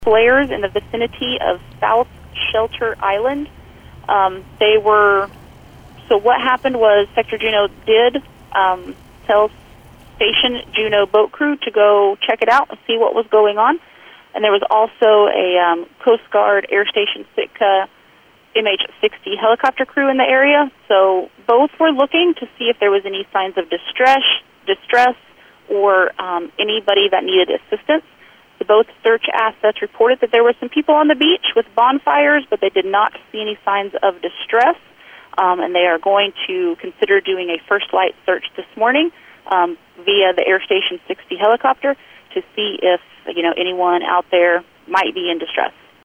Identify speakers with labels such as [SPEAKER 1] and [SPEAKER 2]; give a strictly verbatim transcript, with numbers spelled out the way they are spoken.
[SPEAKER 1] flares in the vicinity of South Shelter Island. Um, they were, so what happened was Sector Juneau did um, tell Station Juneau boat crew to go check it out and see what was going on. And there was also a um, Coast Guard Air Station Sitka M H sixty helicopter crew in the area. So both were looking to see if there was any signs of distress, distress, or um, anybody that needed assistance. The both search assets reported that there were some people on the beach with bonfires, but they did not see any signs of distress. Um, and they are going to consider doing a first light search this morning um, via the Air Station sixty helicopter to see if, you know, anyone out there might be in distress.